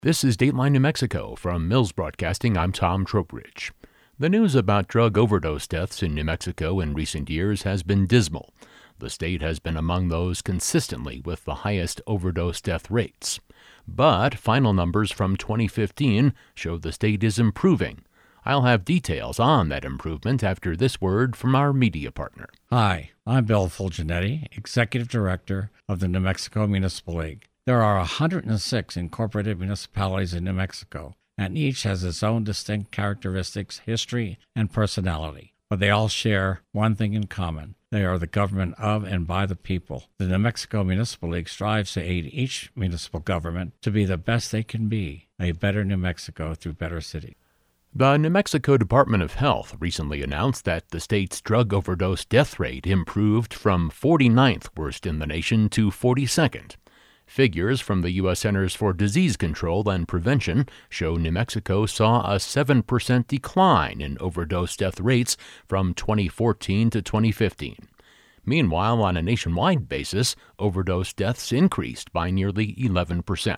This is Dateline New Mexico. From Mills Broadcasting, I'm Tom Trowbridge. The news about drug overdose deaths in New Mexico in recent years has been dismal. The state has been among those consistently with the highest overdose death rates. But final numbers from 2015 show the state is improving. I'll have details on that improvement after this word from our media partner. Hi, I'm Bill Fulgenetti, Executive Director of the New Mexico Municipal League. There are 106 incorporated municipalities in New Mexico, and each has its own distinct characteristics, history, and personality. But they all share one thing in common. They are the government of and by the people. The New Mexico Municipal League strives to aid each municipal government to be the best they can be, a better New Mexico through better cities. The New Mexico Department of Health recently announced that the state's drug overdose death rate improved from 49th worst in the nation to 42nd. Figures from the U.S. Centers for Disease Control and Prevention show New Mexico saw a 7% decline in overdose death rates from 2014 to 2015. Meanwhile, on a nationwide basis, overdose deaths increased by nearly 11%.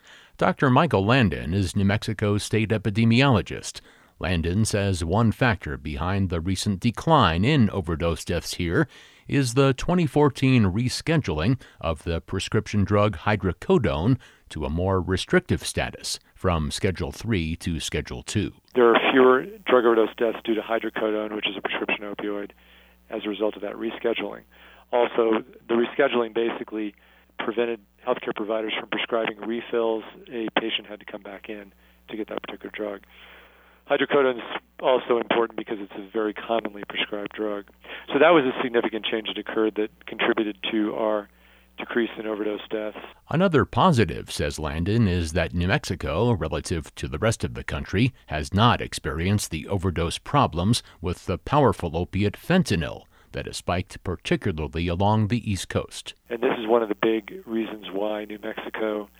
Dr. Michael Landon is New Mexico's state epidemiologist. Landon says one factor behind the recent decline in overdose deaths here is the 2014 rescheduling of the prescription drug hydrocodone to a more restrictive status from Schedule 3 to Schedule 2. There are fewer drug overdose deaths due to hydrocodone, which is a prescription opioid, as a result of that rescheduling. Also, the rescheduling basically prevented healthcare providers from prescribing refills. A patient had to come back in to get that particular drug. Hydrocodone is also important because it's a very commonly prescribed drug. So that was a significant change that occurred that contributed to our decrease in overdose deaths. Another positive, says Landon, is that New Mexico, relative to the rest of the country, has not experienced the overdose problems with the powerful opiate fentanyl that has spiked particularly along the East Coast. And this is one of the big reasons why New Mexico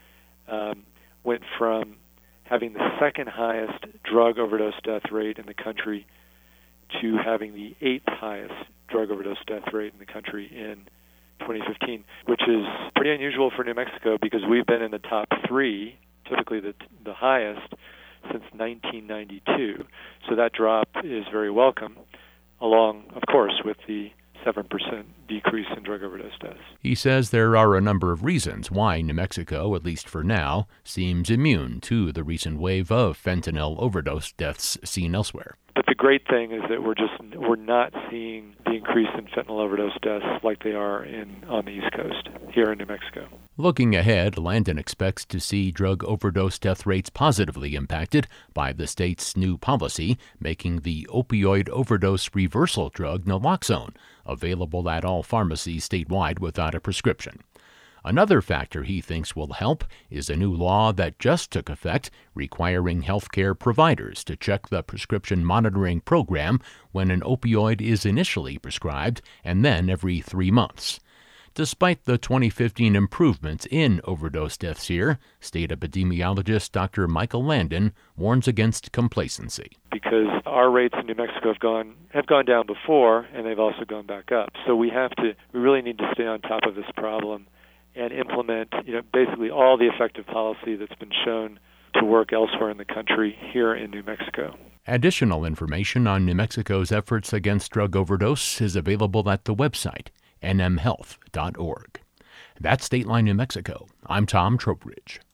went from having the second highest drug overdose death rate in the country to having the 8th highest drug overdose death rate in the country in 2015, which is pretty unusual for New Mexico because we've been in the top 3, typically the highest, since 1992. So that drop is very welcome, along, of course, with the 7% decrease in drug overdose deaths. He says there are a number of reasons why New Mexico, at least for now, seems immune to the recent wave of fentanyl overdose deaths seen elsewhere. But the great thing is that we're not seeing the increase in fentanyl overdose deaths like they are on the East Coast here in New Mexico. Looking ahead, Landon expects to see drug overdose death rates positively impacted by the state's new policy, making the opioid overdose reversal drug naloxone available at all pharmacies statewide without a prescription. Another factor he thinks will help is a new law that just took effect requiring healthcare providers to check the prescription monitoring program when an opioid is initially prescribed and then every 3 months. Despite the 2015 improvements in overdose deaths here, state epidemiologist Dr. Michael Landon warns against complacency. Because our rates in New Mexico have gone down before, and they've also gone back up. So we really need to stay on top of this problem and implement, basically all the effective policy that's been shown to work elsewhere in the country here in New Mexico. Additional information on New Mexico's efforts against drug overdose is available at the website nmhealth.org. That's Dateline New Mexico. I'm Tom Trowbridge.